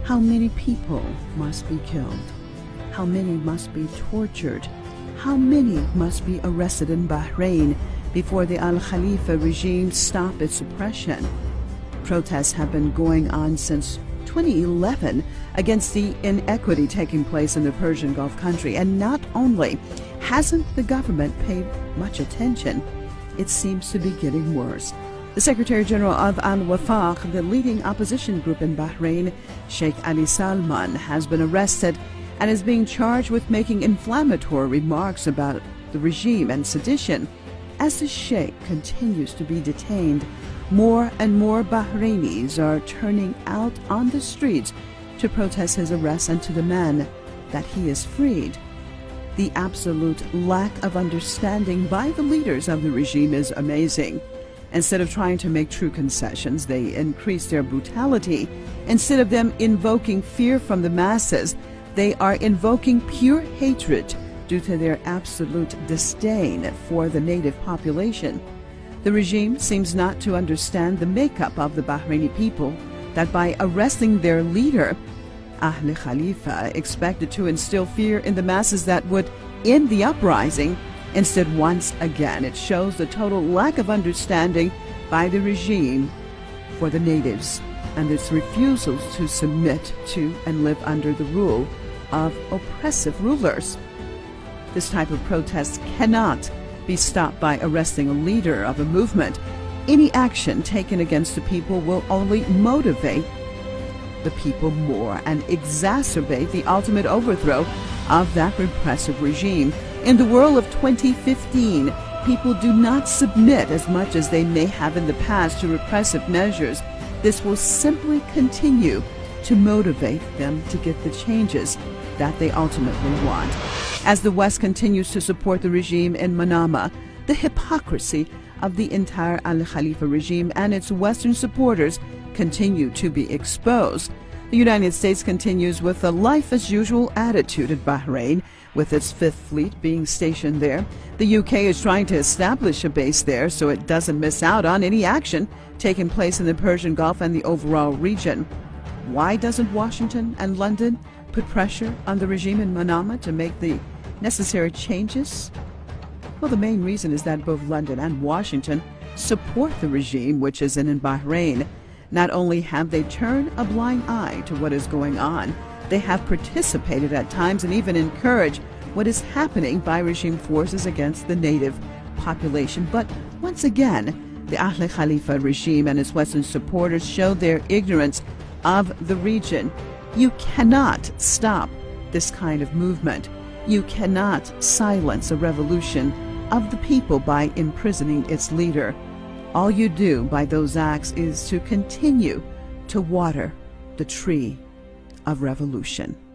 How many people must be killed? How many must be tortured? How many must be arrested in Bahrain before the Al Khalifa regime stop its oppression? Protests have been going on since 2011 against the inequity taking place in the Persian Gulf country, and not only hasn't the government paid much attention, it seems to be getting worse. The Secretary General of Al-Wafaq, the leading opposition group in Bahrain, Sheikh Ali Salman, has been arrested and is being charged with making inflammatory remarks about the regime and sedition. As the Sheikh continues to be detained, more and more Bahrainis are turning out on the streets to protest his arrest and to demand that he is freed. The absolute lack of understanding by the leaders of the regime is amazing. Instead of trying to make true concessions, they increase their brutality. Instead of them invoking fear from the masses, they are invoking pure hatred due to their absolute disdain for the native population. The regime seems not to understand the makeup of the Bahraini people, that by arresting their leader, Al Khalifa expected to instill fear in the masses that would end the uprising. Instead, once again, it shows the total lack of understanding by the regime for the natives and its refusal to submit to and live under the rule of oppressive rulers. This type of protest cannot be stopped by arresting a leader of a movement. Any action taken against the people will only motivate the people more and exacerbate the ultimate overthrow of that repressive regime. In the world of 2015, people do not submit as much as they may have in the past to repressive measures. This will simply continue to motivate them to get the changes that they ultimately want. As the West continues to support the regime in Manama, the hypocrisy of the entire Al Khalifa regime and its Western supporters continue to be exposed. The United States continues with a life-as-usual attitude at Bahrain, with its Fifth Fleet being stationed there. The UK is trying to establish a base there so it doesn't miss out on any action taking place in the Persian Gulf and the overall region. Why doesn't Washington and London put pressure on the regime in Manama to make the necessary changes? Well, the main reason is that both London and Washington support the regime which is in Bahrain. Not only have they turned a blind eye to what is going on, they have participated at times and even encouraged what is happening by regime forces against the native population. But once again, the Al Khalifa regime and its Western supporters show their ignorance of the region. You cannot stop this kind of movement. You cannot silence a revolution of the people by imprisoning its leader. All you do by those acts is to continue to water the tree of revolution.